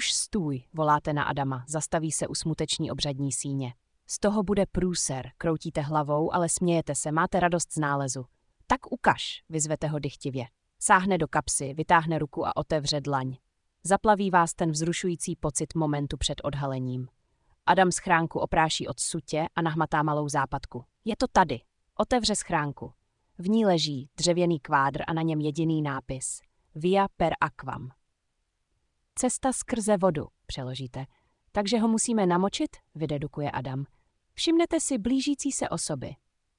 Už stůj, voláte na Adama, zastaví se u smuteční obřadní síně. Z toho bude průser, kroutíte hlavou, ale smějete se, máte radost z nálezu. Tak ukaž, vyzvete ho dychtivě. Sáhne do kapsy, vytáhne ruku a otevře dlaň. Zaplaví vás ten vzrušující pocit momentu před odhalením. Adam schránku opráší od sutě a nahmatá malou západku. Je to tady. Otevře schránku. V ní leží dřevěný kvádr a na něm jediný nápis. Via per aquam. Cesta skrze vodu, přeložíte. Takže ho musíme namočit, vydedukuje Adam. Všimnete si blížící se osoby.